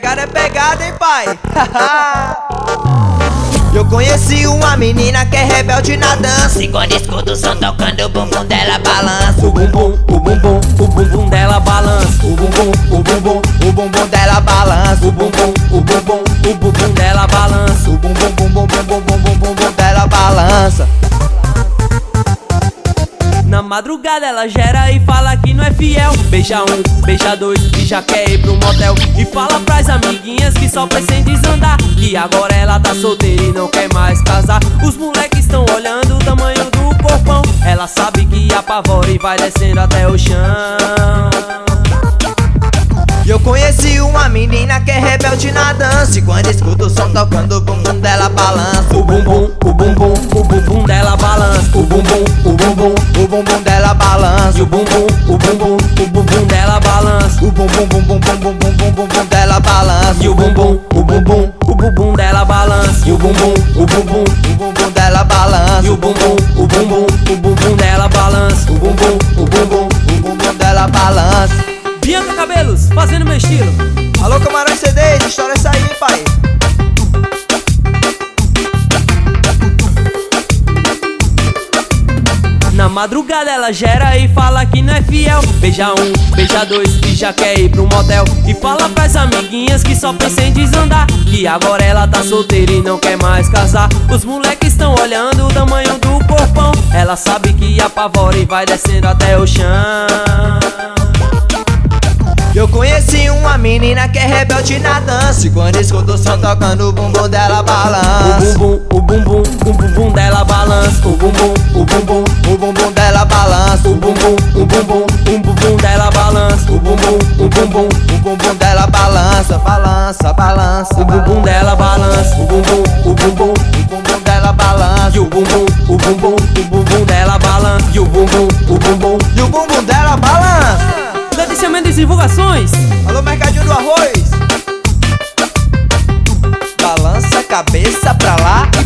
cara é pegada, hein, pai? Eu conheci uma menina que é rebelde na dança, E quando escuta o som tocando, o bumbum dela balança. o bumbum dela balança. O bumbum dela balança. O bumbum dela balança. O bumbum dela balança. Na madrugada ela gera e fala que não é fiel. Beija um, beija dois e já quer ir pro motel. E fala pras amiguinhas que só pensa em desandar, que agora ela tá solteira e não quer mais casar. Os moleques estão olhando o tamanho do corpão. Ela sabe que apavora e vai descendo até o chão. Eu conheci uma menina que é rebelde na dança, e quando escuta o som tocando, o bumbum dela balança. O bumbum dela balança. O bumbum dela balança. E o bumbum dela balança. O bumbum dela balança. E o bumbum dela balança. E o bumbum dela balança. E o bumbum dela balança. O bumbum dela balança. Bianca Cabelos, fazendo meu estilo. Alô, Camarões CDs, história essa aí, pai. Na madrugada ela gera e fala que não é fiel. Beija um, beija dois e já quer ir pro motel. E fala pras amiguinhas que só pensa em desandar, que agora ela tá solteira e não quer mais casar. Os moleques estão olhando o tamanho do corpão. Ela sabe que apavora e vai descendo até o chão. Eu conheci uma menina que é rebelde na dança, e quando escuta o som tocando, o bumbum dela balança. O bumbum dela balança. O bumbum dela balança. O bumbum dela balança. O bumbum dela balança. Balança. O bumbum dela balança. O bumbum dela balança. E o bumbum dela balança. E o bumbum dela balança. Letícia Mendes Divulgações. Alô, Mercadinho do Arroz. Balança a cabeça pra lá